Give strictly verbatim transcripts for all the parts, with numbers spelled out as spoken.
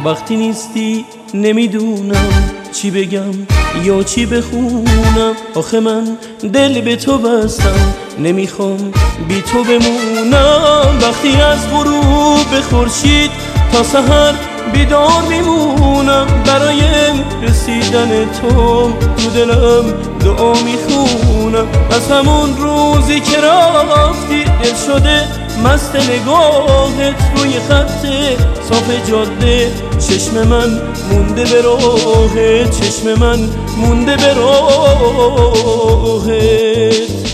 وقتی نیستی نمیدونم چی بگم یا چی بخونم. آخه من دل به تو بستم، نمیخوام بی تو بمونم. وقتی از غروب به خورشید تا سحر بیدار میمونم، برای رسیدن تو تو دلم دعا میخونم. از همون روزی که رفتی دل شده مست نگاهت، روی خط صاف جاده چشم من مونده به راهت، چشم من مونده به راهت.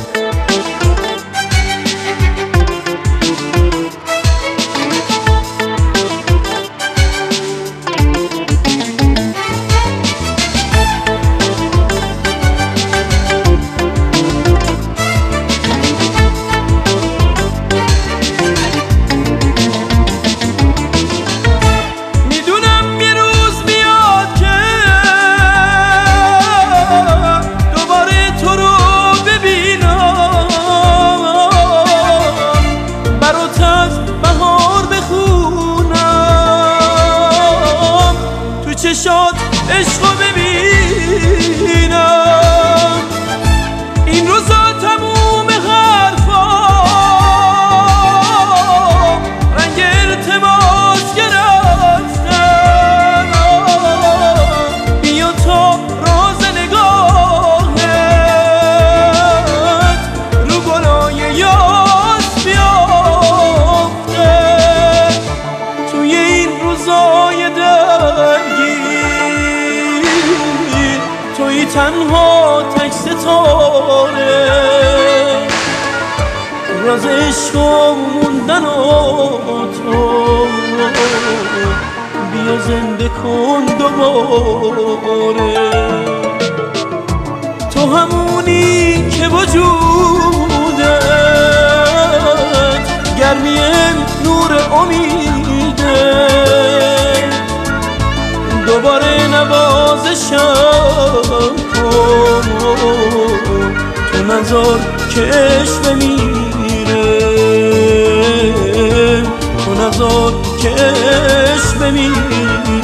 چشات عشقو ببینم، این روزا تموم حرفا رنگ التماس گرفتن. بیا تا راز نگاهت رو گلای یاس بیافته. توی این روزای درگیر توی تنها تک ستاره، راز عشق و موندن و تو بیا زنده کن دوباره. تو همونی که وجودت گرمی نور امیده، دوباره نوازشم کن، تو نذار که عشق بمیره، تو نذار که عشق بمیره.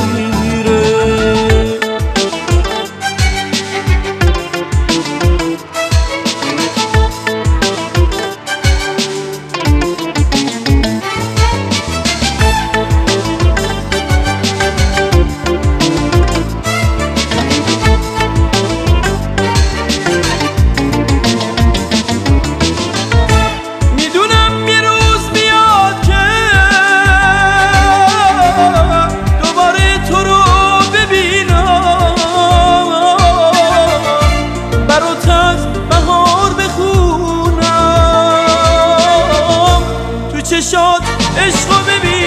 چشات عشقو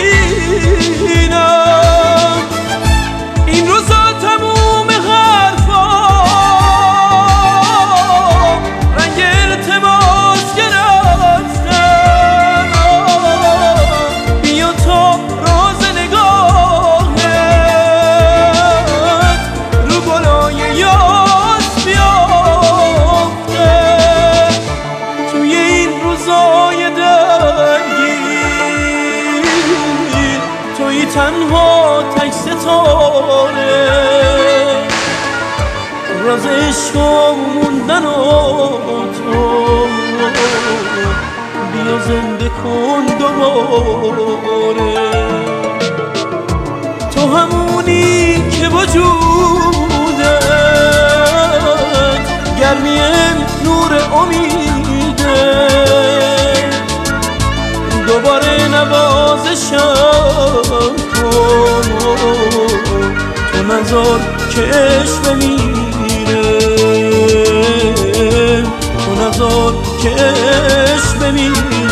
ببینم، این روزا تموم حرفا رنگ التماس گرفتن. بیا تا راز نگاهت رو گلای یاس بیافته. توی این روزای توی تنها تک ستاره، راز عشق و موندن و تو بیا زنده کن دوباره. تو همونی که وجودت گرمی نور امیده، دوباره نوازشم کن، تو نذار که عشق بمیره، تو نذار که عشق بمیره.